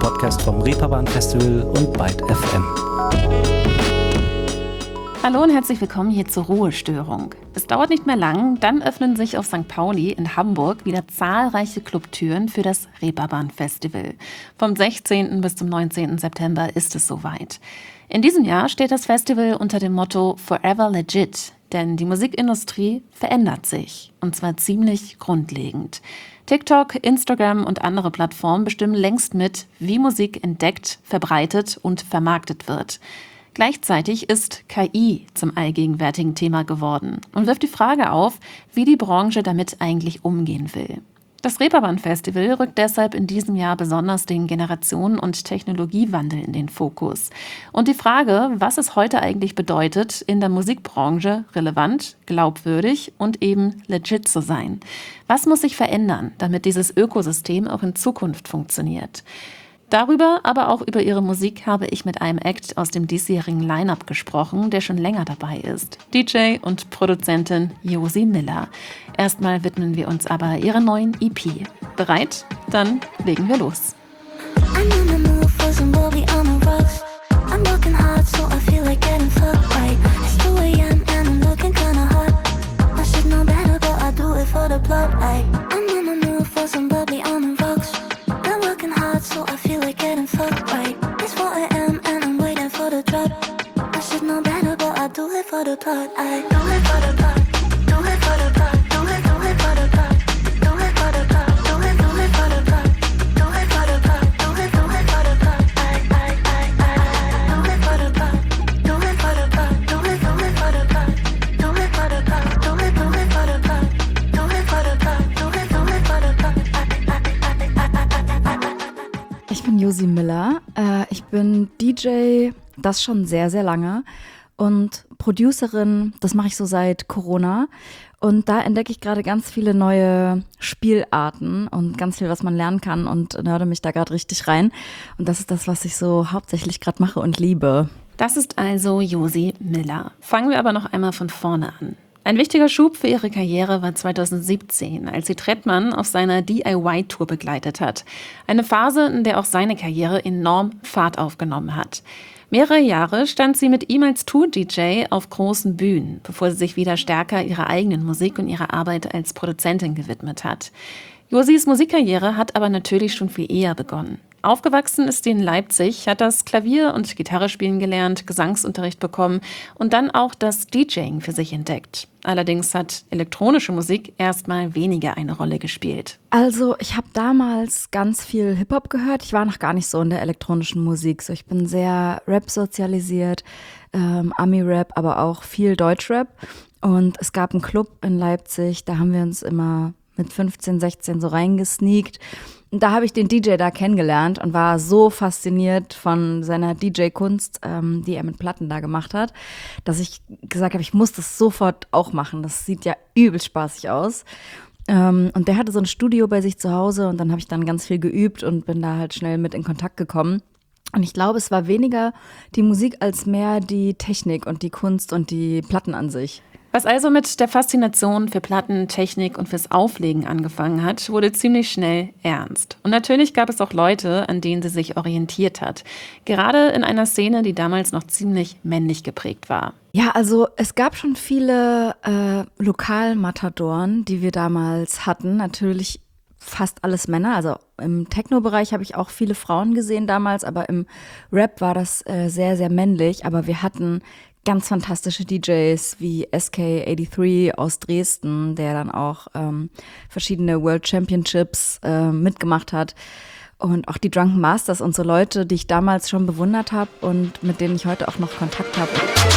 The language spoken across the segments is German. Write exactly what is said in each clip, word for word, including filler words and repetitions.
Podcast vom Reeperbahn Festival und Byte F M. Hallo und herzlich willkommen hier zur Ruhestörung. Es dauert nicht mehr lang, dann öffnen sich auf Sankt Pauli in Hamburg wieder zahlreiche Clubtüren für das Reeperbahn Festival. Vom sechzehnten bis zum neunzehnten September ist es soweit. In diesem Jahr steht das Festival unter dem Motto Forever Legit, denn die Musikindustrie verändert sich, und zwar ziemlich grundlegend. TikTok, Instagram und andere Plattformen bestimmen längst mit, wie Musik entdeckt, verbreitet und vermarktet wird. Gleichzeitig ist K I zum allgegenwärtigen Thema geworden und wirft die Frage auf, wie die Branche damit eigentlich umgehen will. Das Reeperbahn Festival rückt deshalb in diesem Jahr besonders den Generationen- und Technologiewandel in den Fokus. Und die Frage, was es heute eigentlich bedeutet, in der Musikbranche relevant, glaubwürdig und eben legit zu sein. Was muss sich verändern, damit dieses Ökosystem auch in Zukunft funktioniert? Darüber, aber auch über ihre Musik habe ich mit einem Act aus dem diesjährigen Line-Up gesprochen, der schon länger dabei ist. D J und Produzentin Josie Miller. Erstmal widmen wir uns aber ihrer neuen E P. Bereit? Dann legen wir los. So I feel like getting fucked right. It's four a.m. and I'm waiting for the drop. I should know better, but I do it for the plot. I do it for the plot. Do it for the plot. Do it, do it for the plot. Do it for the plot. Do it, do it for the plot. Do it for the plot. Do it, do it for the plot. I, I, I, I. Do it for the plot. Do it for the plot. Do it, do it for the plot. Do it for the plot. Do it, do it for the plot. Do it for the plot. Do it, do it for the plot. Ich bin Josie Miller, äh, ich bin D J, das schon sehr, sehr lange, und Producerin, das mache ich so seit Corona, und da entdecke ich gerade ganz viele neue Spielarten und ganz viel, was man lernen kann, und nörde mich da gerade richtig rein, und das ist das, was ich so hauptsächlich gerade mache und liebe. Das ist also Josie Miller. Fangen wir aber noch einmal von vorne an. Ein wichtiger Schub für ihre Karriere war zweitausendsiebzehn, als sie Trettmann auf seiner D I Y-Tour begleitet hat. Eine Phase, in der auch seine Karriere enorm Fahrt aufgenommen hat. Mehrere Jahre stand sie mit ihm als Tour-D J auf großen Bühnen, bevor sie sich wieder stärker ihrer eigenen Musik und ihrer Arbeit als Produzentin gewidmet hat. Josies Musikkarriere hat aber natürlich schon viel eher begonnen. Aufgewachsen ist sie in Leipzig, hat das Klavier- und Gitarre spielen gelernt, Gesangsunterricht bekommen und dann auch das DJing für sich entdeckt. Allerdings hat elektronische Musik erstmal weniger eine Rolle gespielt. Also ich habe damals ganz viel Hip-Hop gehört. Ich war noch gar nicht so in der elektronischen Musik. So, ich bin sehr Rap sozialisiert, ähm, Ami-Rap, aber auch viel Deutschrap. Und es gab einen Club in Leipzig, da haben wir uns immer mit fünfzehn, sechzehn so reingesneakt. Und da habe ich den D J da kennengelernt und war so fasziniert von seiner D J-Kunst, ähm, die er mit Platten da gemacht hat, dass ich gesagt habe, ich muss das sofort auch machen. Das sieht ja übel spaßig aus. Ähm, und der hatte so ein Studio bei sich zu Hause, und dann habe ich dann ganz viel geübt und bin da halt schnell mit in Kontakt gekommen. Und ich glaube, es war weniger die Musik als mehr die Technik und die Kunst und die Platten an sich. Was also mit der Faszination für Platten, Technik und fürs Auflegen angefangen hat, wurde ziemlich schnell ernst. Und natürlich gab es auch Leute, an denen sie sich orientiert hat. Gerade in einer Szene, die damals noch ziemlich männlich geprägt war. Ja, also es gab schon viele äh, Lokalmatadoren, die wir damals hatten. Natürlich fast alles Männer. Also im Techno-Bereich habe ich auch viele Frauen gesehen damals, aber im Rap war das äh, sehr, sehr männlich. Aber wir hatten ganz fantastische D Js wie S K dreiundachtzig aus Dresden, der dann auch ähm, verschiedene World Championships äh, mitgemacht hat. Und auch die Drunken Masters und so Leute, die ich damals schon bewundert habe und mit denen ich heute auch noch Kontakt habe.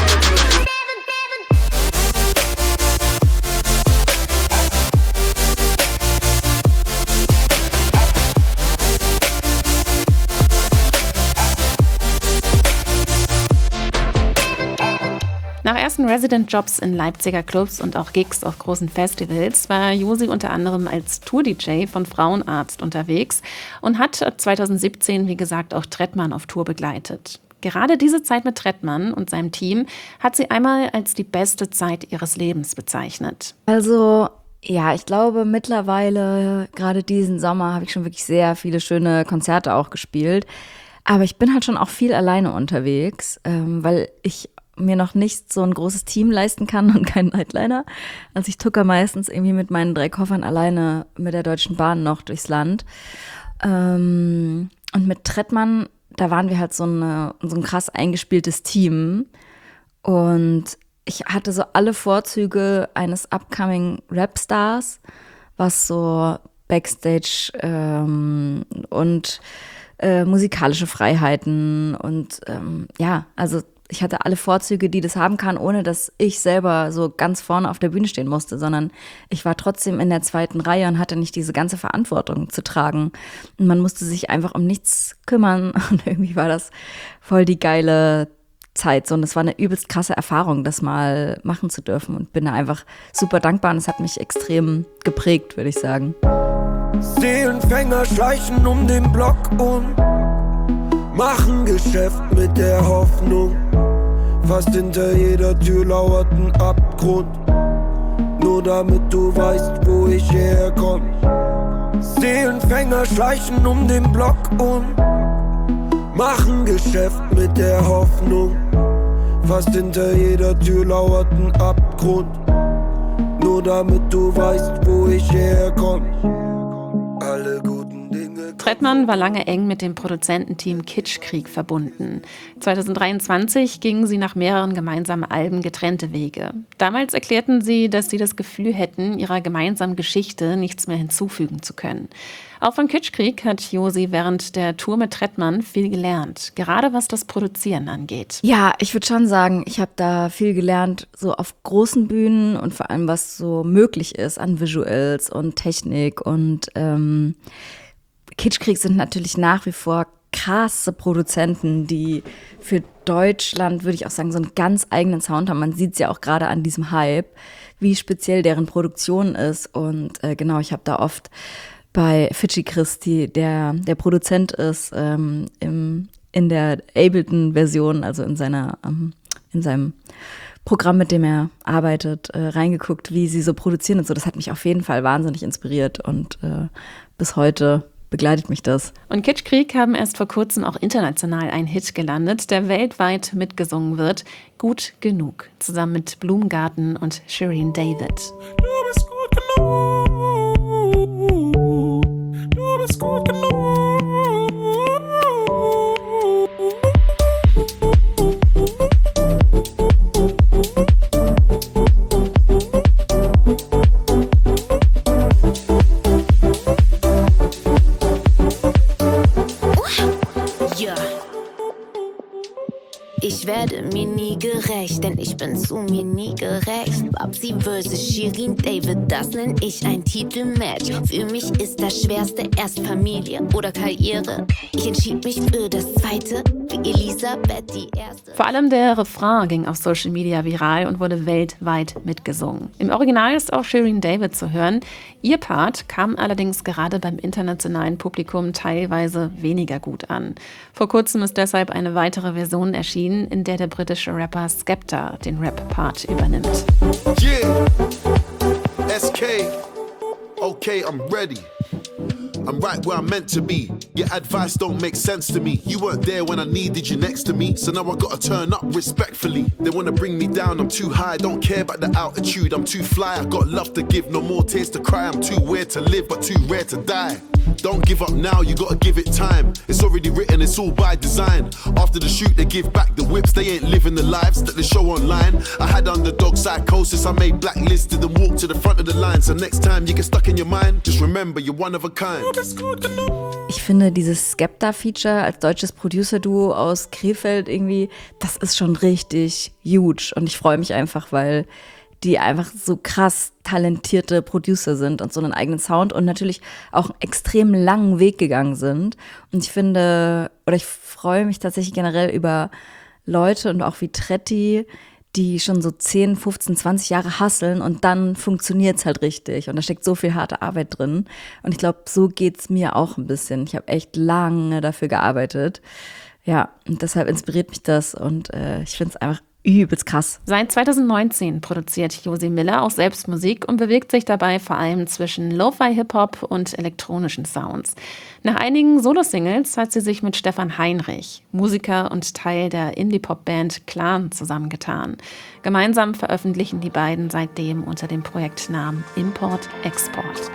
Nach ersten Resident-Jobs in Leipziger Clubs und auch Gigs auf großen Festivals war Josie unter anderem als Tour-D J von Frauenarzt unterwegs und hat zweitausendsiebzehn, wie gesagt, auch Trettmann auf Tour begleitet. Gerade diese Zeit mit Trettmann und seinem Team hat sie einmal als die beste Zeit ihres Lebens bezeichnet. Also Ja, ich glaube mittlerweile, gerade diesen Sommer, habe ich schon wirklich sehr viele schöne Konzerte auch gespielt. Aber ich bin halt schon auch viel alleine unterwegs, ähm, weil ich mir noch nicht so ein großes Team leisten kann und keinen Nightliner. Also ich tucker meistens irgendwie mit meinen drei Koffern alleine mit der Deutschen Bahn noch durchs Land. Ähm, und mit Trettmann, da waren wir halt so, eine, so ein krass eingespieltes Team. Und ich hatte so alle Vorzüge eines upcoming Rapstars, was so Backstage ähm, und äh, musikalische Freiheiten und ähm, ja, also ich hatte alle Vorzüge, die das haben kann, ohne dass ich selber so ganz vorne auf der Bühne stehen musste, sondern ich war trotzdem in der zweiten Reihe und hatte nicht diese ganze Verantwortung zu tragen. Und man musste sich einfach um nichts kümmern und irgendwie war das voll die geile Zeit. So, und es war eine übelst krasse Erfahrung, das mal machen zu dürfen und bin da einfach super dankbar und es hat mich extrem geprägt, würde ich sagen. Seelenfänger schleichen um den Block und machen Geschäft mit der Hoffnung. Fast hinter jeder Tür lauert ein Abgrund. Nur damit du weißt, wo ich herkomm. Seelenfänger schleichen um den Block und machen Geschäft mit der Hoffnung. Fast hinter jeder Tür lauert ein Abgrund. Nur damit du weißt, wo ich herkomm. Alle guten Dinge. Trettmann war lange eng mit dem Produzententeam Kitschkrieg verbunden. zwanzig dreiundzwanzig gingen sie nach mehreren gemeinsamen Alben getrennte Wege. Damals erklärten sie, dass sie das Gefühl hätten, ihrer gemeinsamen Geschichte nichts mehr hinzufügen zu können. Auch von Kitschkrieg hat Josi während der Tour mit Trettmann viel gelernt, gerade was das Produzieren angeht. Ja, ich würde schon sagen, ich habe da viel gelernt, so auf großen Bühnen und vor allem, was so möglich ist an Visuals und Technik. Und ähm, Kitschkrieg sind natürlich nach wie vor krasse Produzenten, die für Deutschland, würde ich auch sagen, so einen ganz eigenen Sound haben. Man sieht es ja auch gerade an diesem Hype, wie speziell deren Produktion ist. Und äh, genau, ich habe da oft bei Fidschi Christi, der der Produzent ist, ähm, im, in der Ableton-Version, also in seiner ähm, in seinem Programm, mit dem er arbeitet, äh, reingeguckt, wie sie so produzieren und so. Das hat mich auf jeden Fall wahnsinnig inspiriert und äh, bis heute begleitet mich das. Und Kitschkrieg haben erst vor kurzem auch international einen Hit gelandet, der weltweit mitgesungen wird. Gut genug, zusammen mit Blumengarten und Shirin David. Du bist gut genug. Du bist gut genug. Ich werde mir nie gerecht, denn ich bin zu mir nie gerecht. Babsi versus Shirin David, das nenn ich ein Titelmatch. Für mich ist das Schwerste erst Familie oder Karriere. Ich entschied mich für das Zweite, wie Elisabeth die Erste. Vor allem der Refrain ging auf Social Media viral und wurde weltweit mitgesungen. Im Original ist auch Shirin David zu hören. Ihr Part kam allerdings gerade beim internationalen Publikum teilweise weniger gut an. Vor kurzem ist deshalb eine weitere Version erschienen, in der der britische Rapper Skepta den Rap-Part übernimmt. Yeah, S K, okay, I'm ready. I'm right where I'm meant to be. Your advice don't make sense to me. You weren't there when I needed you next to me. So now I gotta turn up respectfully. They wanna bring me down, I'm too high. Don't care about the altitude, I'm too fly. I got love to give, no more tears to cry. I'm too weird to live, but too rare to die. Don't give up now, you gotta give it time. It's already written, it's all by design. After the shoot, they give back the whips. They ain't living the lives that they show online. I had underdog psychosis, I made blacklisted and walked to the front of the line. So next time you get stuck in your mind, just remember you're one of a kind. Ich finde dieses Skepta-Feature als deutsches Producer-Duo aus Krefeld irgendwie, das ist schon richtig huge. Und ich freue mich einfach, weil die einfach so krass talentierte Producer sind und so einen eigenen Sound und natürlich auch einen extrem langen Weg gegangen sind. Und ich finde, oder ich freue mich tatsächlich generell über Leute und auch wie Tretti, die schon so zehn, fünfzehn, zwanzig Jahre hustlen und dann funktioniert es halt richtig. Und da steckt so viel harte Arbeit drin. Und ich glaube, so geht's mir auch ein bisschen. Ich habe echt lange dafür gearbeitet. Ja, und deshalb inspiriert mich das. Und äh, ich finde es einfach übelst krass. Seit zweitausendneunzehn produziert Josie Miller auch selbst Musik und bewegt sich dabei vor allem zwischen Lo-Fi-Hip-Hop und elektronischen Sounds. Nach einigen Solo-Singles hat sie sich mit Stefan Heinrich, Musiker und Teil der Indie-Pop-Band Clan, zusammengetan. Gemeinsam veröffentlichen die beiden seitdem unter dem Projektnamen Import Export.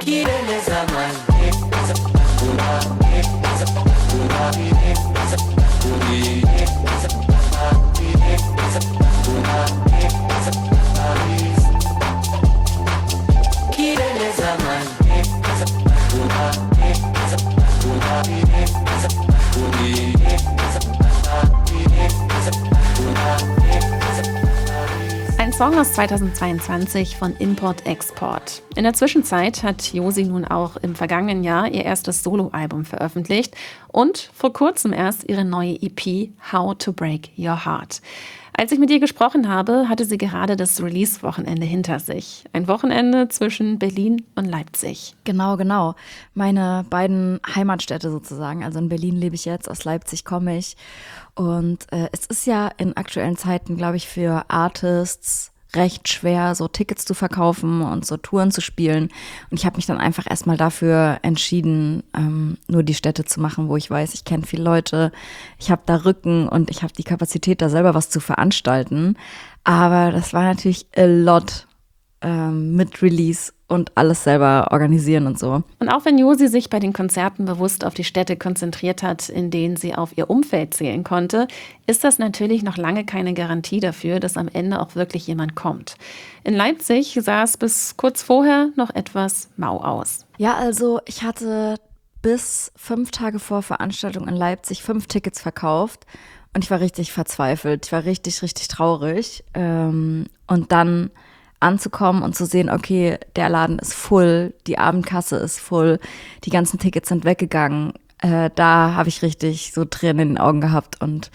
Ein Song aus zweitausendzweiundzwanzig von Import Export. In der Zwischenzeit hat Josie nun auch im vergangenen Jahr ihr erstes Soloalbum veröffentlicht und vor kurzem erst ihre neue E P How to Break Your Heart. Als ich mit ihr gesprochen habe, hatte sie gerade das Release-Wochenende hinter sich. Ein Wochenende zwischen Berlin und Leipzig. Genau, genau. Meine beiden Heimatstädte sozusagen. Also in Berlin lebe ich jetzt, aus Leipzig komme ich. Und äh, es ist ja in aktuellen Zeiten, glaube ich, für Artists recht schwer, so Tickets zu verkaufen und so Touren zu spielen. Und ich habe mich dann einfach erstmal dafür entschieden, ähm, nur die Städte zu machen, wo ich weiß, ich kenne viele Leute, ich habe da Rücken und ich habe die Kapazität, da selber was zu veranstalten. Aber das war natürlich a lot ähm, mit Release und alles selber organisieren und so. Und auch wenn Josie sich bei den Konzerten bewusst auf die Städte konzentriert hat, in denen sie auf ihr Umfeld zählen konnte, ist das natürlich noch lange keine Garantie dafür, dass am Ende auch wirklich jemand kommt. In Leipzig sah es bis kurz vorher noch etwas mau aus. Ja, also ich hatte bis fünf Tage vor Veranstaltung in Leipzig fünf Tickets verkauft und ich war richtig verzweifelt. Ich war richtig, richtig traurig. Und dann anzukommen und zu sehen, okay, der Laden ist voll, die Abendkasse ist voll, die ganzen Tickets sind weggegangen. Äh, da habe ich richtig so Tränen in den Augen gehabt. Und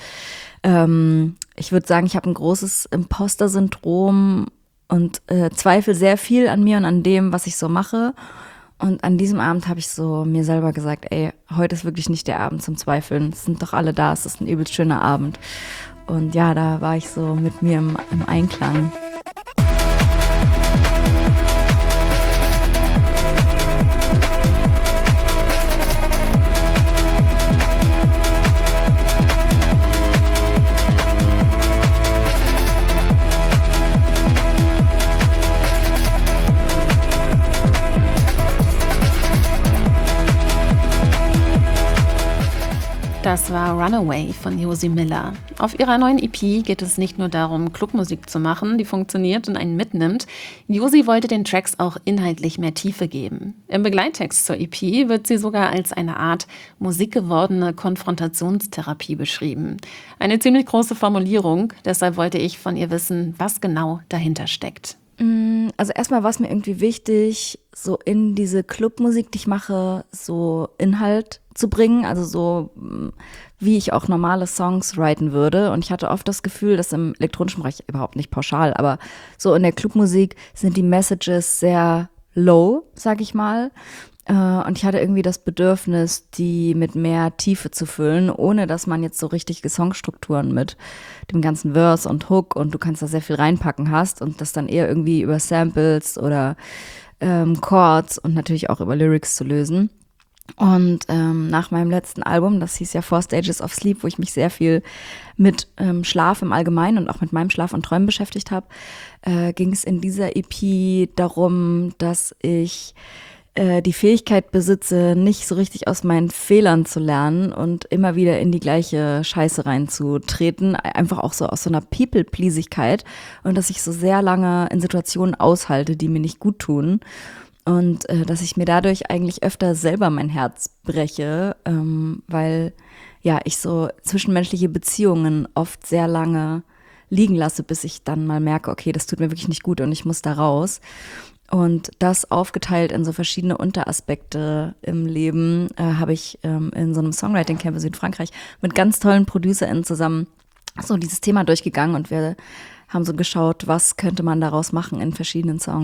ähm, ich würde sagen, ich habe ein großes Imposter-Syndrom und äh, zweifle sehr viel an mir und an dem, was ich so mache. Und an diesem Abend habe ich so mir selber gesagt, ey, heute ist wirklich nicht der Abend zum Zweifeln. Es sind doch alle da, es ist ein übelst schöner Abend. Und ja, da war ich so mit mir im, im Einklang. Das war Runaway von Josie Miller. Auf ihrer neuen E P geht es nicht nur darum, Clubmusik zu machen, die funktioniert und einen mitnimmt. Josie wollte den Tracks auch inhaltlich mehr Tiefe geben. Im Begleittext zur E P wird sie sogar als eine Art musikgewordene Konfrontationstherapie beschrieben. Eine ziemlich große Formulierung, deshalb wollte ich von ihr wissen, was genau dahinter steckt. Also erstmal war es mir irgendwie wichtig, so in diese Clubmusik, die ich mache, so Inhalt zu bringen, also so wie ich auch normale Songs writen würde. Und ich hatte oft das Gefühl, dass im elektronischen Bereich, überhaupt nicht pauschal, aber so in der Clubmusik sind die Messages sehr low, sag ich mal. Und ich hatte irgendwie das Bedürfnis, die mit mehr Tiefe zu füllen, ohne dass man jetzt so richtige Songstrukturen mit dem ganzen Verse und Hook und du kannst da sehr viel reinpacken hast und das dann eher irgendwie über Samples oder ähm, Chords und natürlich auch über Lyrics zu lösen. Und ähm, nach meinem letzten Album, das hieß ja Four Stages of Sleep, wo ich mich sehr viel mit ähm, Schlaf im Allgemeinen und auch mit meinem Schlaf und Träumen beschäftigt habe, äh, ging es in dieser E P darum, dass ich die Fähigkeit besitze, nicht so richtig aus meinen Fehlern zu lernen und immer wieder in die gleiche Scheiße reinzutreten, einfach auch so aus so einer People-Pleasigkeit und dass ich so sehr lange in Situationen aushalte, die mir nicht gut tun und äh, dass ich mir dadurch eigentlich öfter selber mein Herz breche, ähm, weil ja ich so zwischenmenschliche Beziehungen oft sehr lange liegen lasse, bis ich dann mal merke, okay, das tut mir wirklich nicht gut und ich muss da raus. Und das aufgeteilt in so verschiedene Unteraspekte im Leben äh, habe ich ähm, in so einem Songwriting-Camp in Südfrankreich mit ganz tollen ProducerInnen zusammen so dieses Thema durchgegangen und wir haben so geschaut, was könnte man daraus machen in verschiedenen Songs.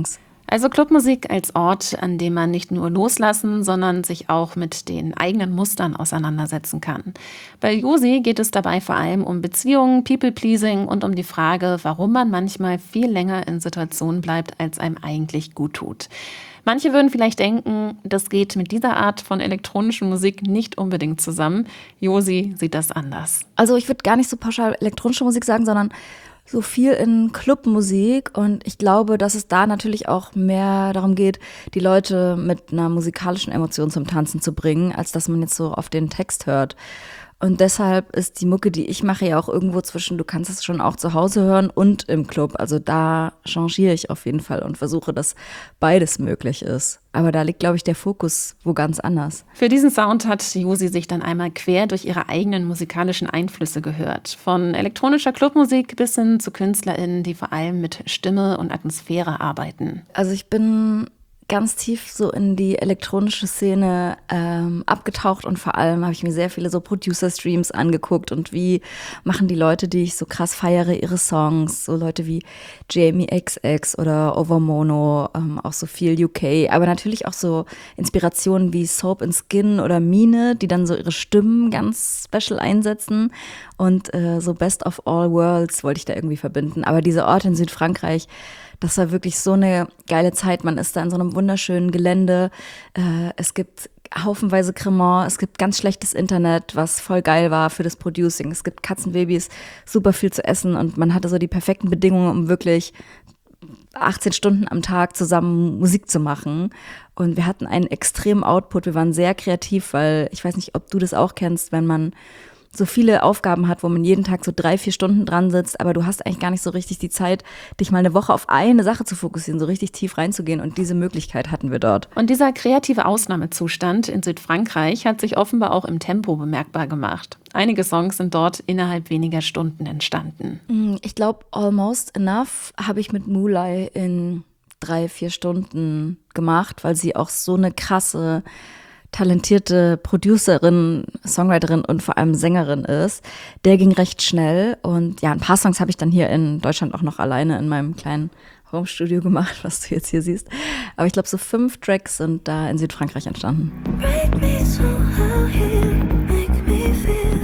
Also Clubmusik als Ort, an dem man nicht nur loslassen, sondern sich auch mit den eigenen Mustern auseinandersetzen kann. Bei Josi geht es dabei vor allem um Beziehungen, People-Pleasing und um die Frage, warum man manchmal viel länger in Situationen bleibt, als einem eigentlich gut tut. Manche würden vielleicht denken, das geht mit dieser Art von elektronischer Musik nicht unbedingt zusammen. Josi sieht das anders. Also ich würde gar nicht so pauschal elektronische Musik sagen, sondern so viel in Clubmusik, und ich glaube, dass es da natürlich auch mehr darum geht, die Leute mit einer musikalischen Emotion zum Tanzen zu bringen, als dass man jetzt so auf den Text hört. Und deshalb ist die Mucke, die ich mache, ja auch irgendwo zwischen, du kannst es schon auch zu Hause hören und im Club. Also da changiere ich auf jeden Fall und versuche, dass beides möglich ist. Aber da liegt, glaube ich, der Fokus wo ganz anders. Für diesen Sound hat Josi sich dann einmal quer durch ihre eigenen musikalischen Einflüsse gehört. Von elektronischer Clubmusik bis hin zu KünstlerInnen, die vor allem mit Stimme und Atmosphäre arbeiten. Also ich bin ganz tief so in die elektronische Szene ähm, abgetaucht, und vor allem habe ich mir sehr viele so Producer-Streams angeguckt und wie machen die Leute, die ich so krass feiere, ihre Songs, so Leute wie Jamie X X oder Overmono, ähm, auch so viel U K, aber natürlich auch so Inspirationen wie Soap and Skin oder Mine, die dann so ihre Stimmen ganz special einsetzen, und äh, so Best of All Worlds wollte ich da irgendwie verbinden. Aber dieser Ort in Südfrankreich, das war wirklich so eine geile Zeit. Man ist da in so einem wunderschönen Gelände. Äh, es gibt haufenweise Cremant, es gibt ganz schlechtes Internet, was voll geil war für das Producing. Es gibt Katzenbabys, super viel zu essen, und man hatte so die perfekten Bedingungen, um wirklich achtzehn Stunden am Tag zusammen Musik zu machen. Und wir hatten einen extremen Output. Wir waren sehr kreativ, weil ich weiß nicht, ob du das auch kennst, wenn man so viele Aufgaben hat, wo man jeden Tag so drei, vier Stunden dran sitzt, aber du hast eigentlich gar nicht so richtig die Zeit, dich mal eine Woche auf eine Sache zu fokussieren, so richtig tief reinzugehen, und diese Möglichkeit hatten wir dort. Und dieser kreative Ausnahmezustand in Südfrankreich hat sich offenbar auch im Tempo bemerkbar gemacht. Einige Songs sind dort innerhalb weniger Stunden entstanden. Ich glaube, Almost Enough habe ich mit Mulai in drei, vier Stunden gemacht, weil sie auch so eine krasse, talentierte Producerin, Songwriterin und vor allem Sängerin ist. Der ging recht schnell, und ja, ein paar Songs habe ich dann hier in Deutschland auch noch alleine in meinem kleinen Homestudio gemacht, was du jetzt hier siehst. Aber ich glaube, so fünf Tracks sind da in Südfrankreich entstanden. Break me so how you make me feel.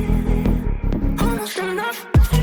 Almost enough.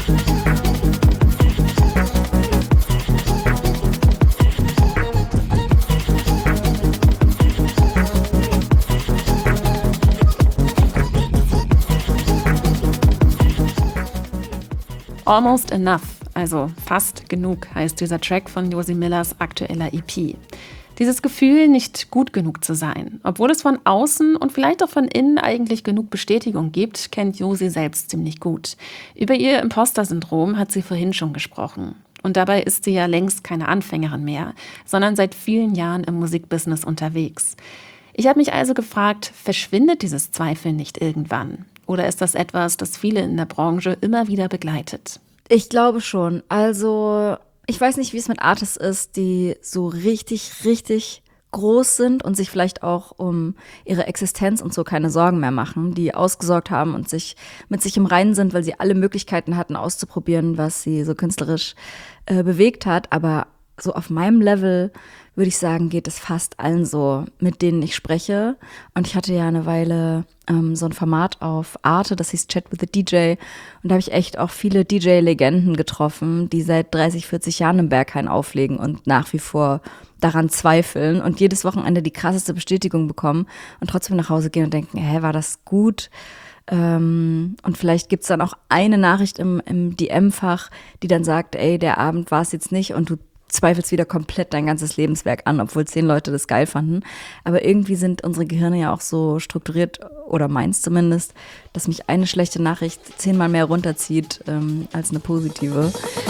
Almost Enough, also fast genug, heißt dieser Track von Josi Millers aktueller E P. Dieses Gefühl, nicht gut genug zu sein, obwohl es von außen und vielleicht auch von innen eigentlich genug Bestätigung gibt, kennt Josi selbst ziemlich gut. Über ihr Imposter-Syndrom hat sie vorhin schon gesprochen. Und dabei ist sie ja längst keine Anfängerin mehr, sondern seit vielen Jahren im Musikbusiness unterwegs. Ich habe mich also gefragt, verschwindet dieses Zweifel nicht irgendwann? Oder ist das etwas, das viele in der Branche immer wieder begleitet? Ich glaube schon. Also ich weiß nicht, wie es mit Artists ist, die so richtig, richtig groß sind und sich vielleicht auch um ihre Existenz und so keine Sorgen mehr machen, die ausgesorgt haben und sich mit sich im Reinen sind, weil sie alle Möglichkeiten hatten, auszuprobieren, was sie so künstlerisch äh, bewegt hat. Aber so auf meinem Level würde ich sagen, geht es fast allen so, mit denen ich spreche. Und ich hatte ja eine Weile ähm, so ein Format auf Arte, das hieß Chat with the D J. Und da habe ich echt auch viele D J-Legenden getroffen, die seit dreißig, vierzig Jahren im Berghain auflegen und nach wie vor daran zweifeln und jedes Wochenende die krasseste Bestätigung bekommen und trotzdem nach Hause gehen und denken, hä, war das gut? Ähm, und vielleicht gibt's dann auch eine Nachricht im, im D M-Fach, die dann sagt, ey, der Abend war es jetzt nicht, und du zweifelst wieder komplett dein ganzes Lebenswerk an, obwohl zehn Leute das geil fanden. Aber irgendwie sind unsere Gehirne ja auch so strukturiert, oder meins zumindest, dass mich eine schlechte Nachricht zehnmal mehr runterzieht ähm, als eine positive.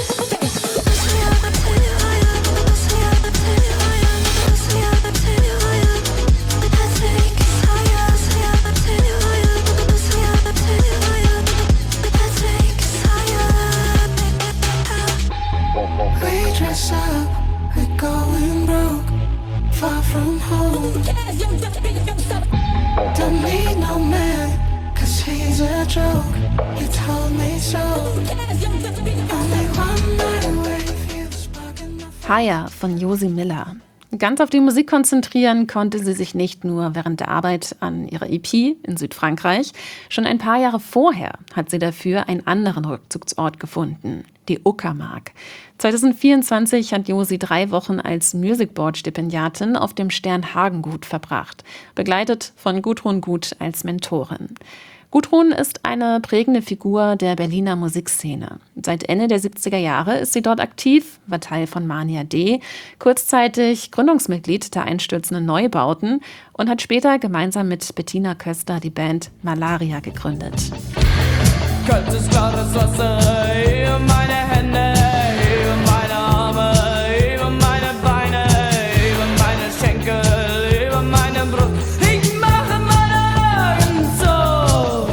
Don't need no man, cause he's a joke. You told me so. Only one night away, feel the spark in my Fire von Josie Miller. Ganz auf die Musik konzentrieren konnte sie sich nicht nur während der Arbeit an ihrer E P in Südfrankreich. Schon ein paar Jahre vorher hat sie dafür einen anderen Rückzugsort gefunden, die Uckermark. zwanzig vierundzwanzig hat Josie drei Wochen als Musicboard-Stipendiatin auf dem Sternhagengut verbracht, begleitet von Gudrun Gut als Mentorin. Gudrun ist eine prägende Figur der Berliner Musikszene. Seit Ende der siebziger Jahre ist sie dort aktiv, war Teil von Mania D, kurzzeitig Gründungsmitglied der einstürzenden Neubauten und hat später gemeinsam mit Bettina Köster die Band Malaria gegründet. Kaltes, klares Wasser über meine Hände, über meine Arme, über meine Beine, über meine Schenkel, über meine Brust. Ich mache meine Augen so.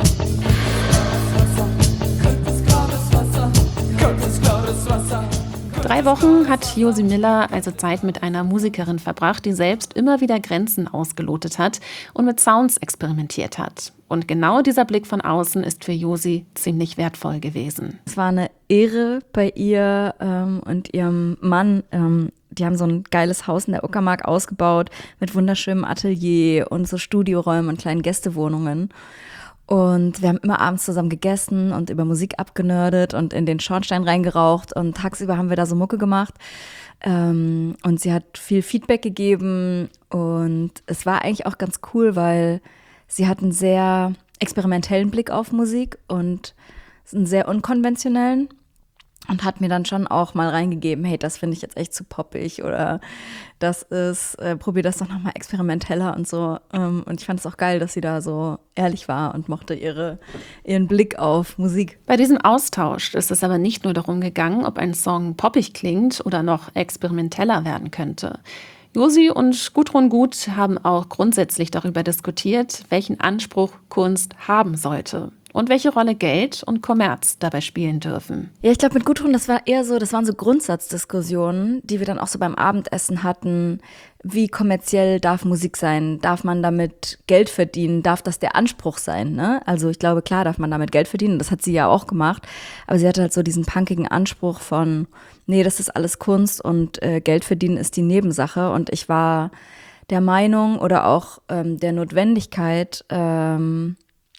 Kaltes, klares Wasser, kaltes, klares Wasser. Drei Wochen hat Josie Miller also Zeit mit einer Musikerin verbracht, die selbst immer wieder Grenzen ausgelotet hat und mit Sounds experimentiert hat. Und genau dieser Blick von außen ist für Josie ziemlich wertvoll gewesen. Es war eine Ehre bei ihr ähm, und ihrem Mann. Ähm, die haben so ein geiles Haus in der Uckermark ausgebaut mit wunderschönem Atelier und so Studioräumen und kleinen Gästewohnungen. Und wir haben immer abends zusammen gegessen und über Musik abgenördet und in den Schornstein reingeraucht. Und tagsüber haben wir da so Mucke gemacht. Ähm, und sie hat viel Feedback gegeben. Und es war eigentlich auch ganz cool, weil sie hat einen sehr experimentellen Blick auf Musik und einen sehr unkonventionellen. Und hat mir dann schon auch mal reingegeben, hey, das finde ich jetzt echt zu poppig oder das ist, äh, probier das doch nochmal experimenteller und so. Ähm, und ich fand es auch geil, dass sie da so ehrlich war und mochte ihre, ihren Blick auf Musik. Bei diesem Austausch ist es aber nicht nur darum gegangen, ob ein Song poppig klingt oder noch experimenteller werden könnte. Josie und Gudrun Gut haben auch grundsätzlich darüber diskutiert, welchen Anspruch Kunst haben sollte. Und welche Rolle Geld und Kommerz dabei spielen dürfen. Ja, ich glaube mit Gudrun, das war eher so, das waren so Grundsatzdiskussionen, die wir dann auch so beim Abendessen hatten. Wie kommerziell darf Musik sein? Darf man damit Geld verdienen? Darf das der Anspruch sein? Ne? Also ich glaube, klar darf man damit Geld verdienen. Das hat sie ja auch gemacht. Aber sie hatte halt so diesen punkigen Anspruch von, nee, das ist alles Kunst und äh, Geld verdienen ist die Nebensache. Und ich war der Meinung oder auch ähm, der Notwendigkeit, ähm,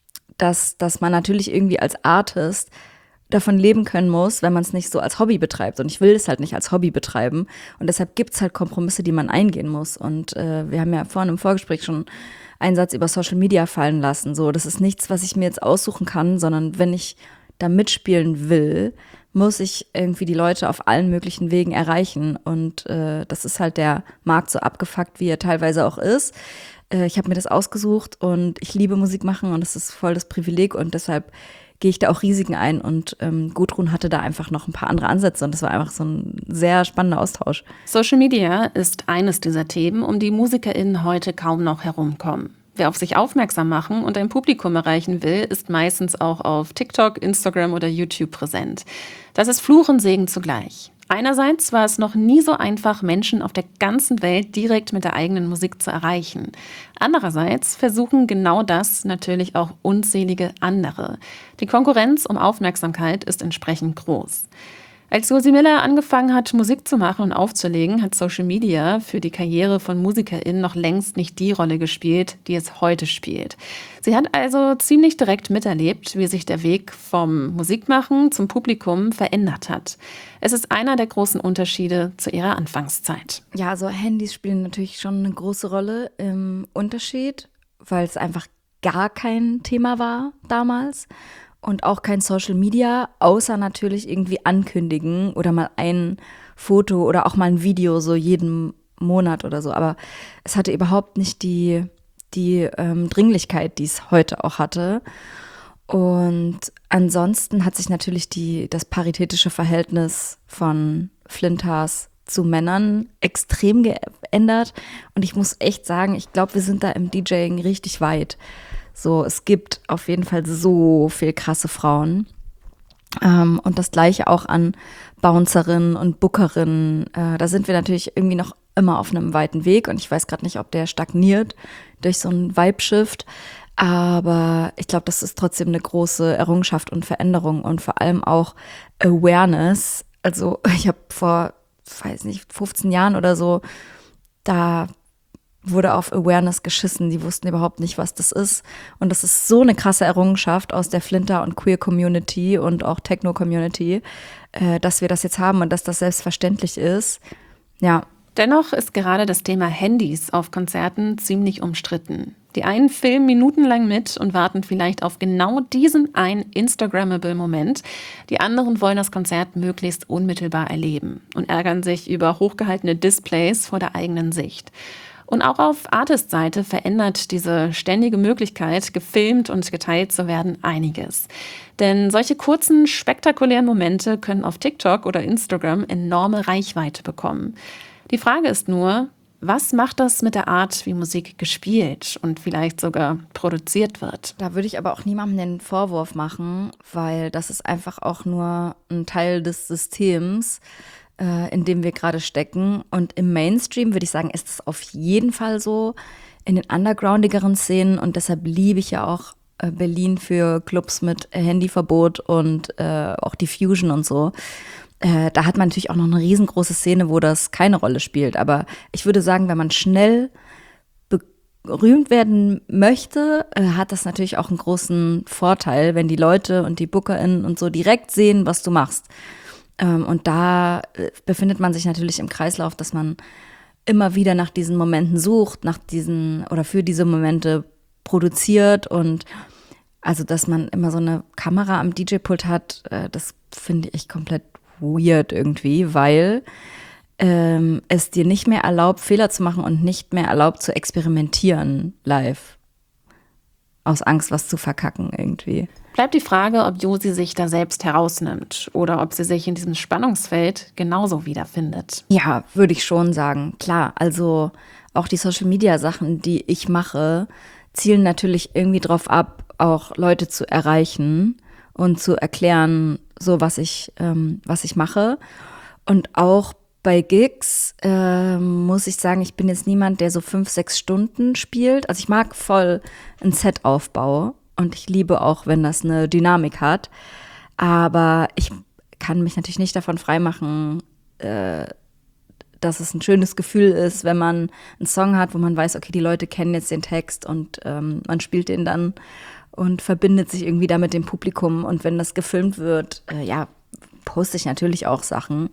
dass, dass man natürlich irgendwie als Artist davon leben können muss, wenn man es nicht so als Hobby betreibt. Und ich will es halt nicht als Hobby betreiben. Und deshalb gibt es halt Kompromisse, die man eingehen muss. Und äh, wir haben ja vorhin im Vorgespräch schon einen Satz über Social Media fallen lassen. So, das ist nichts, was ich mir jetzt aussuchen kann, sondern wenn ich da mitspielen will, muss ich irgendwie die Leute auf allen möglichen Wegen erreichen. Und äh, das ist halt der Markt so abgefuckt, wie er teilweise auch ist. Ich habe mir das ausgesucht und ich liebe Musik machen und das ist voll das Privileg und deshalb gehe ich da auch Risiken ein und ähm, Gudrun hatte da einfach noch ein paar andere Ansätze und das war einfach so ein sehr spannender Austausch. Social Media ist eines dieser Themen, um die MusikerInnen heute kaum noch herumkommen. Wer auf sich aufmerksam machen und ein Publikum erreichen will, ist meistens auch auf TikTok, Instagram oder YouTube präsent. Das ist Fluch und Segen zugleich. Einerseits war es noch nie so einfach, Menschen auf der ganzen Welt direkt mit der eigenen Musik zu erreichen. Andererseits versuchen genau das natürlich auch unzählige andere. Die Konkurrenz um Aufmerksamkeit ist entsprechend groß. Als Josie Miller angefangen hat, Musik zu machen und aufzulegen, hat Social Media für die Karriere von MusikerInnen noch längst nicht die Rolle gespielt, die es heute spielt. Sie hat also ziemlich direkt miterlebt, wie sich der Weg vom Musikmachen zum Publikum verändert hat. Es ist einer der großen Unterschiede zu ihrer Anfangszeit. Ja, also Handys spielen natürlich schon eine große Rolle im Unterschied, weil es einfach gar kein Thema war damals. Und auch kein Social Media, außer natürlich irgendwie ankündigen oder mal ein Foto oder auch mal ein Video so jeden Monat oder so. Aber es hatte überhaupt nicht die, die ähm, Dringlichkeit, die es heute auch hatte. Und ansonsten hat sich natürlich die, das paritätische Verhältnis von Flintas zu Männern extrem geändert. Und ich muss echt sagen, ich glaube, wir sind da im DJing richtig weit. So, es gibt auf jeden Fall so viel krasse Frauen. Ähm, und das Gleiche auch an Bouncerinnen und Bookerinnen. Äh, da sind wir natürlich irgendwie noch immer auf einem weiten Weg. Und ich weiß gerade nicht, ob der stagniert durch so einen Vibe-Shift. Aber ich glaube, das ist trotzdem eine große Errungenschaft und Veränderung und vor allem auch Awareness. Also ich habe vor weiß nicht, fünfzehn Jahren oder so, da wurde auf Awareness geschissen. Die wussten überhaupt nicht, was das ist. Und das ist so eine krasse Errungenschaft aus der Flinter- und Queer-Community und auch Techno-Community, äh, dass wir das jetzt haben und dass das selbstverständlich ist. Ja. Dennoch ist gerade das Thema Handys auf Konzerten ziemlich umstritten. Die einen filmen minutenlang mit und warten vielleicht auf genau diesen einen Instagrammable Moment. Die anderen wollen das Konzert möglichst unmittelbar erleben und ärgern sich über hochgehaltene Displays vor der eigenen Sicht. Und auch auf Artist-Seite verändert diese ständige Möglichkeit, gefilmt und geteilt zu werden, einiges. Denn solche kurzen, spektakulären Momente können auf TikTok oder Instagram enorme Reichweite bekommen. Die Frage ist nur, was macht das mit der Art, wie Musik gespielt und vielleicht sogar produziert wird? Da würde ich aber auch niemandem den Vorwurf machen, weil das ist einfach auch nur ein Teil des Systems, in dem wir gerade stecken. Und im Mainstream würde ich sagen, ist es auf jeden Fall so. In den undergroundigeren Szenen, und deshalb liebe ich ja auch äh, Berlin für Clubs mit Handyverbot und äh, auch Diffusion und so. Äh, da hat man natürlich auch noch eine riesengroße Szene, wo das keine Rolle spielt. Aber ich würde sagen, wenn man schnell berühmt werden möchte, äh, hat das natürlich auch einen großen Vorteil, wenn die Leute und die BookerInnen und so direkt sehen, was du machst. Und da befindet man sich natürlich im Kreislauf, dass man immer wieder nach diesen Momenten sucht, nach diesen oder für diese Momente produziert und also, dass man immer so eine Kamera am D J-Pult hat, das finde ich komplett weird irgendwie, weil ähm, es dir nicht mehr erlaubt, Fehler zu machen und nicht mehr erlaubt zu experimentieren live. Aus Angst, was zu verkacken irgendwie. Bleibt die Frage, ob Josi sich da selbst herausnimmt oder ob sie sich in diesem Spannungsfeld genauso wiederfindet. Ja, würde ich schon sagen. Klar, also auch die Social-Media-Sachen, die ich mache, zielen natürlich irgendwie drauf ab, auch Leute zu erreichen und zu erklären, so was ich, ähm, was ich mache. Und auch bei Gigs äh, muss ich sagen, ich bin jetzt niemand, der so fünf, sechs Stunden spielt. Also ich mag voll einen Setaufbau und ich liebe auch, wenn das eine Dynamik hat. Aber ich kann mich natürlich nicht davon freimachen, äh, dass es ein schönes Gefühl ist, wenn man einen Song hat, wo man weiß, okay, die Leute kennen jetzt den Text und ähm, man spielt den dann und verbindet sich irgendwie da mit dem Publikum. Und wenn das gefilmt wird, äh, ja, poste ich natürlich auch Sachen.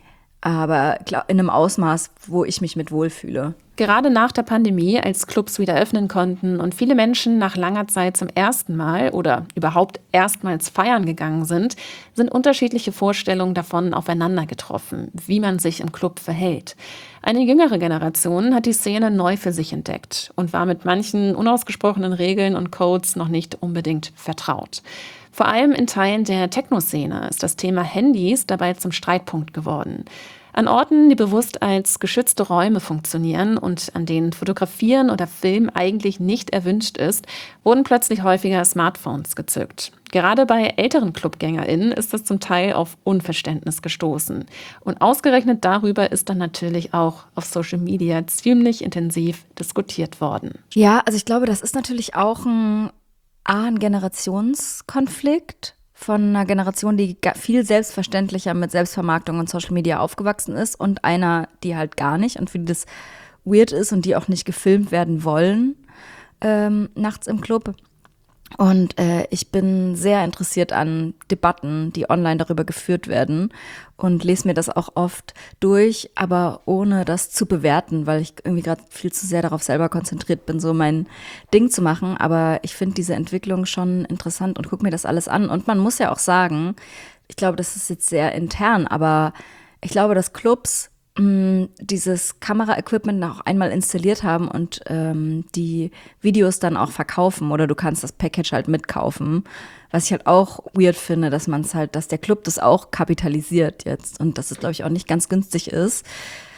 Aber in einem Ausmaß, wo ich mich mit wohlfühle. Gerade nach der Pandemie, als Clubs wieder öffnen konnten und viele Menschen nach langer Zeit zum ersten Mal oder überhaupt erstmals feiern gegangen sind, sind unterschiedliche Vorstellungen davon aufeinander getroffen, wie man sich im Club verhält. Eine jüngere Generation hat die Szene neu für sich entdeckt und war mit manchen unausgesprochenen Regeln und Codes noch nicht unbedingt vertraut. Vor allem in Teilen der Techno-Szene ist das Thema Handys dabei zum Streitpunkt geworden. An Orten, die bewusst als geschützte Räume funktionieren und an denen Fotografieren oder Filmen eigentlich nicht erwünscht ist, wurden plötzlich häufiger Smartphones gezückt. Gerade bei älteren ClubgängerInnen ist das zum Teil auf Unverständnis gestoßen. Und ausgerechnet darüber ist dann natürlich auch auf Social Media ziemlich intensiv diskutiert worden. Ja, also ich glaube, das ist natürlich auch ein A, ein Generationskonflikt von einer Generation, die viel selbstverständlicher mit Selbstvermarktung und Social Media aufgewachsen ist und einer, die halt gar nicht und für die das weird ist und die auch nicht gefilmt werden wollen ähm, nachts im Club. Und äh, ich bin sehr interessiert an Debatten, die online darüber geführt werden und lese mir das auch oft durch, aber ohne das zu bewerten, weil ich irgendwie gerade viel zu sehr darauf selber konzentriert bin, so mein Ding zu machen. Aber ich finde diese Entwicklung schon interessant und gucke mir das alles an. Und man muss ja auch sagen, ich glaube, das ist jetzt sehr intern, aber ich glaube, dass Clubs mh, dieses Kameraequipment auch einmal installiert haben und ähm, die Videos dann auch verkaufen oder du kannst das Package halt mitkaufen. Was ich halt auch weird finde, dass man es halt, dass der Club das auch kapitalisiert jetzt und dass es, glaube ich, auch nicht ganz günstig ist.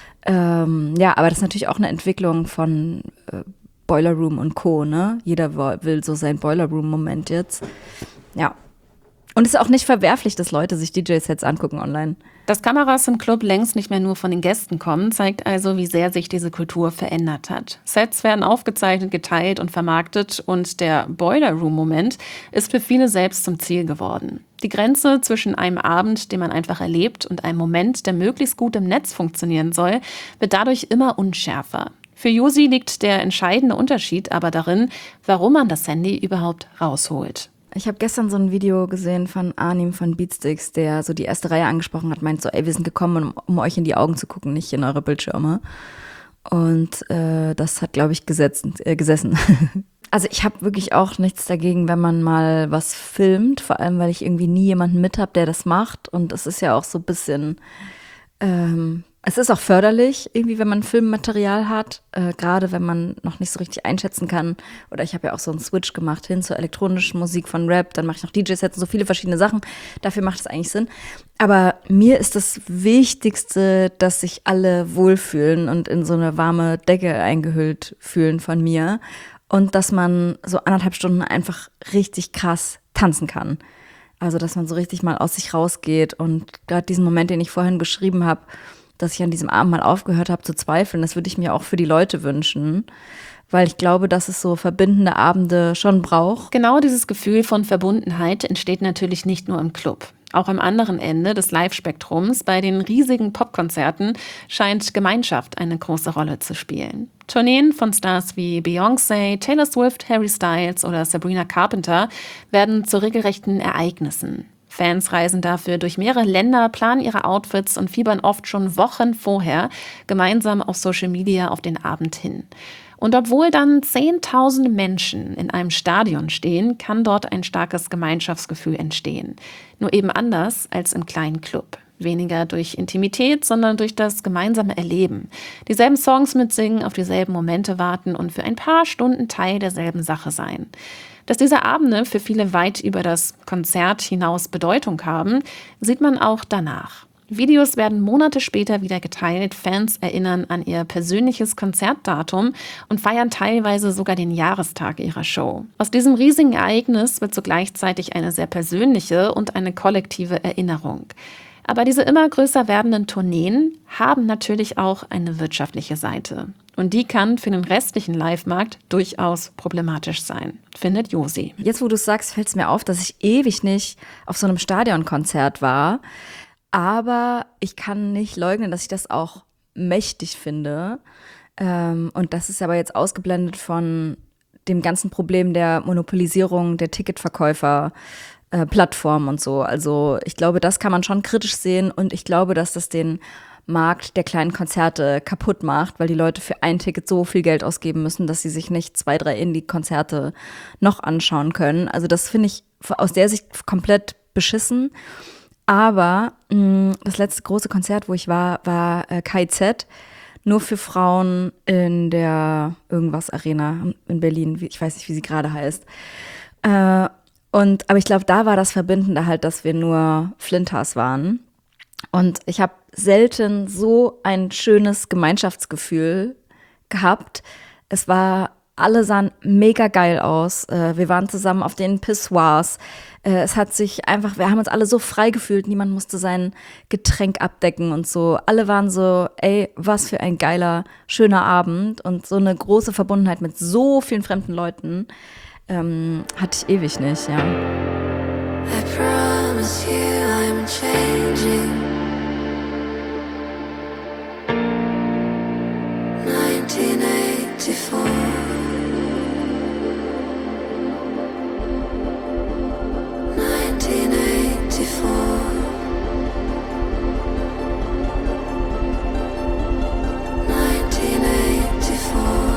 Ähm, ja, aber das ist natürlich auch eine Entwicklung von äh, Boiler Room und Co., ne? Jeder will so seinen Boiler Room-Moment jetzt. Ja. Und es ist auch nicht verwerflich, dass Leute sich D J-Sets angucken online. Dass Kameras im Club längst nicht mehr nur von den Gästen kommen, zeigt also, wie sehr sich diese Kultur verändert hat. Sets werden aufgezeichnet, geteilt und vermarktet und der Boiler Room-Moment ist für viele selbst zum Ziel geworden. Die Grenze zwischen einem Abend, den man einfach erlebt, und einem Moment, der möglichst gut im Netz funktionieren soll, wird dadurch immer unschärfer. Für Josi liegt der entscheidende Unterschied aber darin, warum man das Handy überhaupt rausholt. Ich habe gestern so ein Video gesehen von Arnim von Beatsticks, der so die erste Reihe angesprochen hat, meint so, ey, wir sind gekommen, um, um euch in die Augen zu gucken, nicht in eure Bildschirme. Und äh, das hat, glaube ich, gesetzt, äh, gesessen. Also ich habe wirklich auch nichts dagegen, wenn man mal was filmt, vor allem, weil ich irgendwie nie jemanden mit habe, der das macht. Und es ist ja auch so ein bisschen, ähm, es ist auch förderlich, irgendwie, wenn man Filmmaterial hat, äh, gerade wenn man noch nicht so richtig einschätzen kann. Oder ich habe ja auch so einen Switch gemacht hin zur elektronischen Musik von Rap, dann mache ich noch D J-Sets und so viele verschiedene Sachen. Dafür macht es eigentlich Sinn. Aber mir ist das Wichtigste, dass sich alle wohlfühlen und in so eine warme Decke eingehüllt fühlen von mir. Und dass man so anderthalb Stunden einfach richtig krass tanzen kann. Also, dass man so richtig mal aus sich rausgeht. Und gerade diesen Moment, den ich vorhin beschrieben habe, dass ich an diesem Abend mal aufgehört habe zu zweifeln, das würde ich mir auch für die Leute wünschen. Weil ich glaube, dass es so verbindende Abende schon braucht. Genau dieses Gefühl von Verbundenheit entsteht natürlich nicht nur im Club. Auch am anderen Ende des Live-Spektrums, bei den riesigen Popkonzerten, scheint Gemeinschaft eine große Rolle zu spielen. Tourneen von Stars wie Beyoncé, Taylor Swift, Harry Styles oder Sabrina Carpenter werden zu regelrechten Ereignissen. Fans reisen dafür durch mehrere Länder, planen ihre Outfits und fiebern oft schon Wochen vorher gemeinsam auf Social Media auf den Abend hin. Und obwohl dann zehntausende Menschen in einem Stadion stehen, kann dort ein starkes Gemeinschaftsgefühl entstehen. Nur eben anders als im kleinen Club. Weniger durch Intimität, sondern durch das gemeinsame Erleben. Dieselben Songs mitsingen, auf dieselben Momente warten und für ein paar Stunden Teil derselben Sache sein. Dass diese Abende für viele weit über das Konzert hinaus Bedeutung haben, sieht man auch danach. Videos werden Monate später wieder geteilt, Fans erinnern an ihr persönliches Konzertdatum und feiern teilweise sogar den Jahrestag ihrer Show. Aus diesem riesigen Ereignis wird so gleichzeitig eine sehr persönliche und eine kollektive Erinnerung. Aber diese immer größer werdenden Tourneen haben natürlich auch eine wirtschaftliche Seite. Und die kann für den restlichen Live-Markt durchaus problematisch sein, findet Josi. Jetzt, wo du es sagst, fällt es mir auf, dass ich ewig nicht auf so einem Stadionkonzert war. Aber ich kann nicht leugnen, dass ich das auch mächtig finde. Ähm, und das ist aber jetzt ausgeblendet von dem ganzen Problem der Monopolisierung der Ticketverkäufer, äh, Plattformen und so. Also ich glaube, das kann man schon kritisch sehen. Und ich glaube, dass das den Markt der kleinen Konzerte kaputt macht, weil die Leute für ein Ticket so viel Geld ausgeben müssen, dass sie sich nicht zwei, drei Indie-Konzerte noch anschauen können. Also das finde ich aus der Sicht komplett beschissen. Aber mh, das letzte große Konzert, wo ich war, war äh, K I Z, nur für Frauen in der irgendwas Arena in Berlin. Ich weiß nicht, wie sie gerade heißt. Äh, und aber ich glaube, da war das Verbindende halt, dass wir nur Flinters waren. Und ich habe selten so ein schönes Gemeinschaftsgefühl gehabt. Es war, alle sahen mega geil aus. Wir waren zusammen auf den Pissoirs. Es hat sich einfach, wir haben uns alle so frei gefühlt. Niemand musste sein Getränk abdecken und so. Alle waren so, ey, was für ein geiler, schöner Abend. Und so eine große Verbundenheit mit so vielen fremden Leuten ähm, hatte ich ewig nicht, ja. I promise you I'm changing. nineteen eighty-four. nineteen eighty-four. nineteen eighty-four.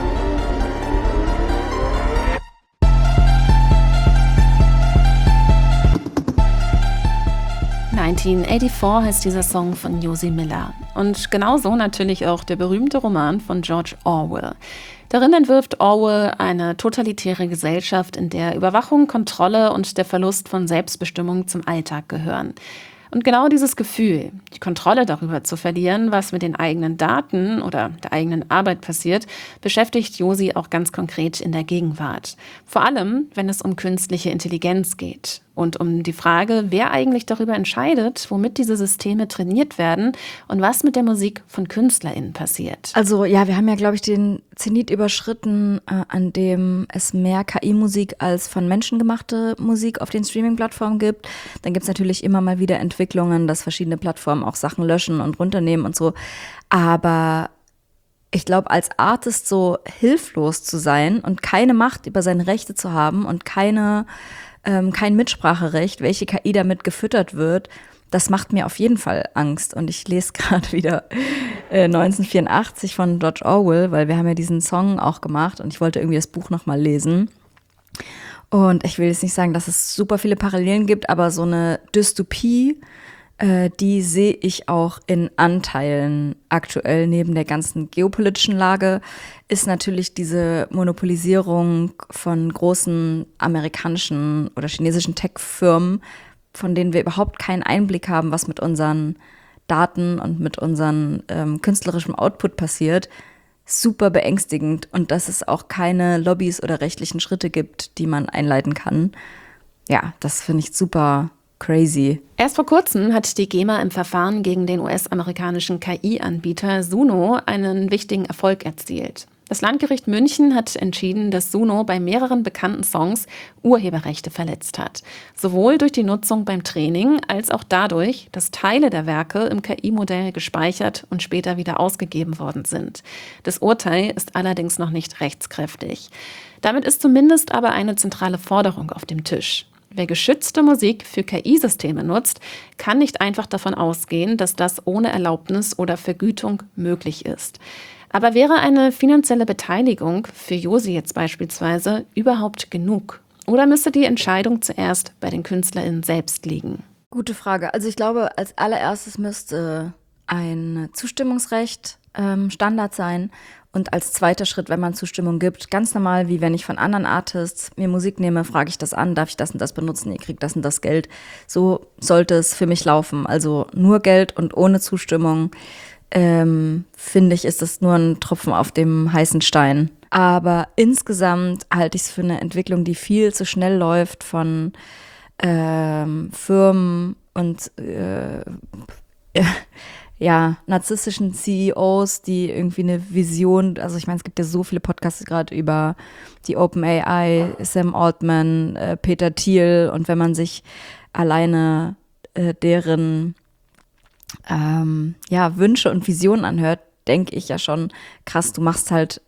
neunzehnhundertvierundachtzig heißt dieser Song von Josi Miller. Und genauso natürlich auch der berühmte Roman von George Orwell. Darin entwirft Orwell eine totalitäre Gesellschaft, in der Überwachung, Kontrolle und der Verlust von Selbstbestimmung zum Alltag gehören. Und genau dieses Gefühl, die Kontrolle darüber zu verlieren, was mit den eigenen Daten oder der eigenen Arbeit passiert, beschäftigt Josi auch ganz konkret in der Gegenwart. Vor allem, wenn es um künstliche Intelligenz geht. Und um die Frage, wer eigentlich darüber entscheidet, womit diese Systeme trainiert werden und was mit der Musik von KünstlerInnen passiert. Also ja, wir haben ja, glaube ich, den Zenit überschritten, äh, an dem es mehr K I-Musik als von Menschen gemachte Musik auf den Streaming-Plattformen gibt. Dann gibt es natürlich immer mal wieder Entwicklungen, dass verschiedene Plattformen auch Sachen löschen und runternehmen und so. Aber ich glaube, als Artist so hilflos zu sein und keine Macht über seine Rechte zu haben und keine ähm, kein Mitspracherecht, welche K I damit gefüttert wird, das macht mir auf jeden Fall Angst. Und ich lese gerade wieder äh, neunzehnhundertvierundachtzig von George Orwell, weil wir haben ja diesen Song auch gemacht und ich wollte irgendwie das Buch nochmal lesen. Und ich will jetzt nicht sagen, dass es super viele Parallelen gibt, aber so eine Dystopie, äh, die sehe ich auch in Anteilen aktuell neben der ganzen geopolitischen Lage, ist natürlich diese Monopolisierung von großen amerikanischen oder chinesischen Tech-Firmen, von denen wir überhaupt keinen Einblick haben, was mit unseren Daten und mit unserem ähm, künstlerischem Output passiert, super beängstigend. Und dass es auch keine Lobbys oder rechtlichen Schritte gibt, die man einleiten kann. Ja, das finde ich super crazy. Erst vor kurzem hat die GEMA im Verfahren gegen den U S-amerikanischen K I-Anbieter Suno einen wichtigen Erfolg erzielt. Das Landgericht München hat entschieden, dass Suno bei mehreren bekannten Songs Urheberrechte verletzt hat. Sowohl durch die Nutzung beim Training als auch dadurch, dass Teile der Werke im K I-Modell gespeichert und später wieder ausgegeben worden sind. Das Urteil ist allerdings noch nicht rechtskräftig. Damit ist zumindest aber eine zentrale Forderung auf dem Tisch. Wer geschützte Musik für K I-Systeme nutzt, kann nicht einfach davon ausgehen, dass das ohne Erlaubnis oder Vergütung möglich ist. Aber wäre eine finanzielle Beteiligung für Josi jetzt beispielsweise überhaupt genug? Oder müsste die Entscheidung zuerst bei den KünstlerInnen selbst liegen? Gute Frage. Also ich glaube, als allererstes müsste ein Zustimmungsrecht ähm, Standard sein. Und als zweiter Schritt, wenn man Zustimmung gibt, ganz normal, wie wenn ich von anderen Artists mir Musik nehme, frage ich das an, darf ich das und das benutzen, ihr kriegt das und das Geld. So sollte es für mich laufen. Also nur Geld und ohne Zustimmung. Ähm, finde ich, ist das nur ein Tropfen auf dem heißen Stein. Aber insgesamt halte ich es für eine Entwicklung, die viel zu schnell läuft von ähm, Firmen und äh, ja, narzisstischen C E Os, die irgendwie eine Vision, also ich meine, es gibt ja so viele Podcasts gerade über die OpenAI, Sam Altman, äh, Peter Thiel, und wenn man sich alleine äh, deren Ähm, ja, Wünsche und Visionen anhört, denke ich ja schon, krass, du machst halt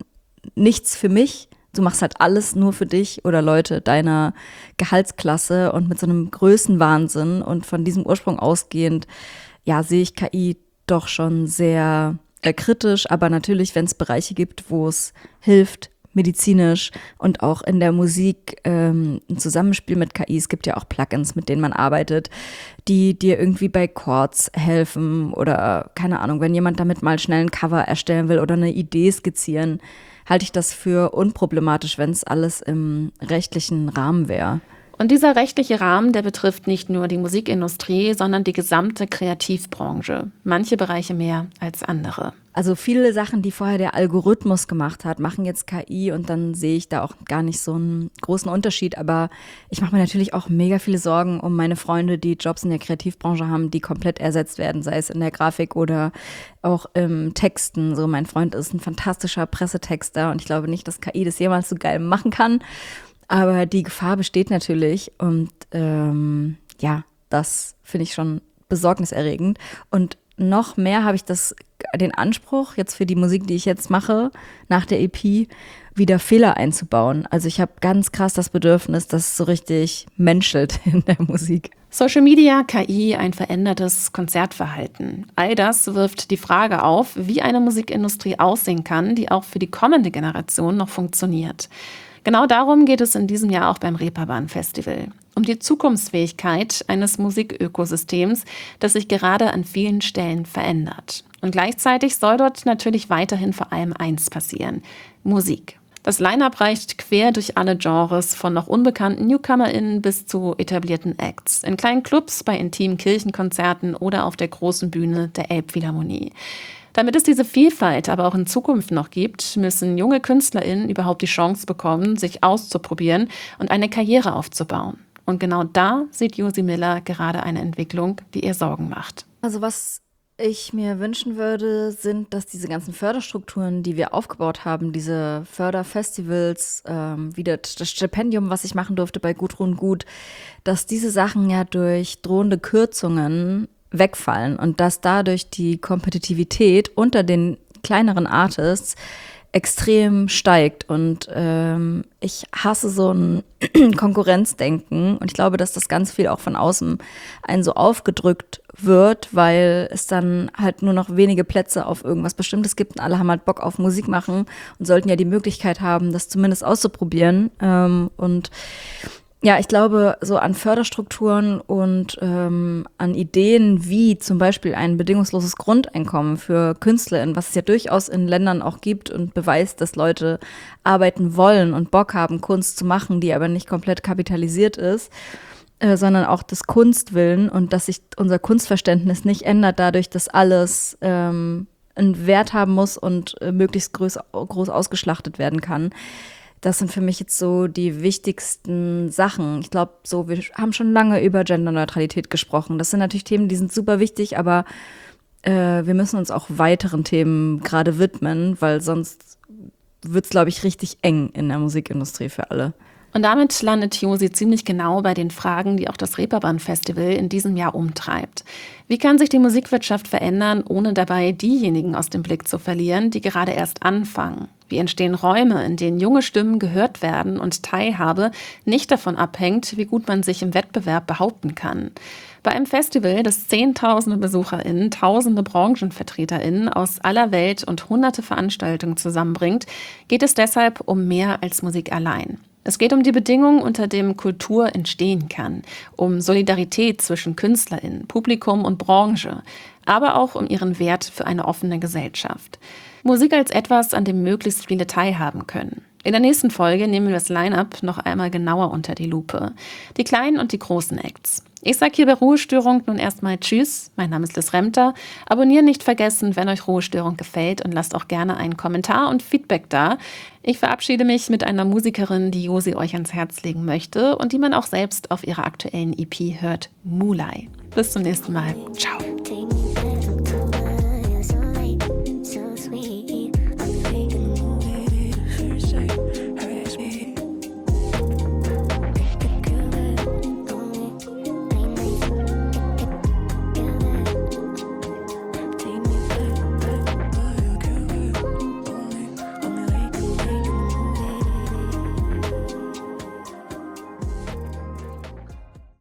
nichts für mich, du machst halt alles nur für dich oder Leute deiner Gehaltsklasse, und mit so einem Größenwahnsinn und von diesem Ursprung ausgehend, ja, sehe ich K I doch schon sehr äh, kritisch, aber natürlich, wenn es Bereiche gibt, wo es hilft, medizinisch und auch in der Musik ähm, ein Zusammenspiel mit K I. Es gibt ja auch Plugins, mit denen man arbeitet, die dir irgendwie bei Chords helfen oder keine Ahnung, wenn jemand damit mal schnell ein Cover erstellen will oder eine Idee skizzieren, halte ich das für unproblematisch, wenn es alles im rechtlichen Rahmen wäre. Und dieser rechtliche Rahmen, der betrifft nicht nur die Musikindustrie, sondern die gesamte Kreativbranche. Manche Bereiche mehr als andere. Also viele Sachen, die vorher der Algorithmus gemacht hat, machen jetzt K I, und dann sehe ich da auch gar nicht so einen großen Unterschied. Aber ich mache mir natürlich auch mega viele Sorgen um meine Freunde, die Jobs in der Kreativbranche haben, die komplett ersetzt werden, sei es in der Grafik oder auch im Texten. So, mein Freund ist ein fantastischer Pressetexter und ich glaube nicht, dass K I das jemals so geil machen kann. Aber die Gefahr besteht natürlich, und ähm, ja, das finde ich schon besorgniserregend. Und noch mehr habe ich das, den Anspruch, jetzt für die Musik, die ich jetzt mache, nach der E P, wieder Fehler einzubauen. Also ich habe ganz krass das Bedürfnis, dass es so richtig menschelt in der Musik. Social Media, K I, ein verändertes Konzertverhalten. All das wirft die Frage auf, wie eine Musikindustrie aussehen kann, die auch für die kommende Generation noch funktioniert. Genau darum geht es in diesem Jahr auch beim Reeperbahn Festival. Um die Zukunftsfähigkeit eines Musikökosystems, das sich gerade an vielen Stellen verändert. Und gleichzeitig soll dort natürlich weiterhin vor allem eins passieren: Musik. Das Line-Up reicht quer durch alle Genres, von noch unbekannten NewcomerInnen bis zu etablierten Acts. In kleinen Clubs, bei intimen Kirchenkonzerten oder auf der großen Bühne der Elbphilharmonie. Damit es diese Vielfalt aber auch in Zukunft noch gibt, müssen junge KünstlerInnen überhaupt die Chance bekommen, sich auszuprobieren und eine Karriere aufzubauen. Und genau da sieht Josie Miller gerade eine Entwicklung, die ihr Sorgen macht. Also was ich mir wünschen würde, sind, dass diese ganzen Förderstrukturen, die wir aufgebaut haben, diese Förderfestivals, ähm, wie das, das Stipendium, was ich machen durfte bei Gudrun Gut, dass diese Sachen ja durch drohende Kürzungen wegfallen und dass dadurch die Kompetitivität unter den kleineren Artists extrem steigt. Und ähm, ich hasse so ein Konkurrenzdenken und ich glaube, dass das ganz viel auch von außen einen so aufgedrückt wird, weil es dann halt nur noch wenige Plätze auf irgendwas Bestimmtes gibt und alle haben halt Bock auf Musik machen und sollten ja die Möglichkeit haben, das zumindest auszuprobieren. Ähm, und ja, ich glaube, so an Förderstrukturen und ähm, an Ideen wie zum Beispiel ein bedingungsloses Grundeinkommen für KünstlerInnen, was es ja durchaus in Ländern auch gibt und beweist, dass Leute arbeiten wollen und Bock haben, Kunst zu machen, die aber nicht komplett kapitalisiert ist, äh, sondern auch des Kunstwillen und dass sich unser Kunstverständnis nicht ändert dadurch, dass alles ähm, einen Wert haben muss und äh, möglichst groß, groß ausgeschlachtet werden kann. Das sind für mich jetzt so die wichtigsten Sachen. Ich glaube, so wir haben schon lange über Genderneutralität gesprochen. Das sind natürlich Themen, die sind super wichtig, aber äh, wir müssen uns auch weiteren Themen gerade widmen, weil sonst wird es, glaube ich, richtig eng in der Musikindustrie für alle. Und damit landet Josie ziemlich genau bei den Fragen, die auch das Reeperbahn-Festival in diesem Jahr umtreibt. Wie kann sich die Musikwirtschaft verändern, ohne dabei diejenigen aus dem Blick zu verlieren, die gerade erst anfangen? Wie entstehen Räume, in denen junge Stimmen gehört werden und Teilhabe nicht davon abhängt, wie gut man sich im Wettbewerb behaupten kann? Bei einem Festival, das Zehntausende BesucherInnen, Tausende BranchenvertreterInnen aus aller Welt und hunderte Veranstaltungen zusammenbringt, geht es deshalb um mehr als Musik allein. Es geht um die Bedingungen, unter denen Kultur entstehen kann, um Solidarität zwischen KünstlerInnen, Publikum und Branche, aber auch um ihren Wert für eine offene Gesellschaft. Musik als etwas, an dem möglichst viele teilhaben können. In der nächsten Folge nehmen wir das Line-Up noch einmal genauer unter die Lupe. Die kleinen und die großen Acts. Ich sage hier bei Ruhestörung nun erstmal Tschüss. Mein Name ist Liz Remter. Abonnieren nicht vergessen, wenn euch Ruhestörung gefällt und lasst auch gerne einen Kommentar und Feedback da. Ich verabschiede mich mit einer Musikerin, die Josie euch ans Herz legen möchte und die man auch selbst auf ihrer aktuellen E P hört, Mulai. Bis zum nächsten Mal. Ciao.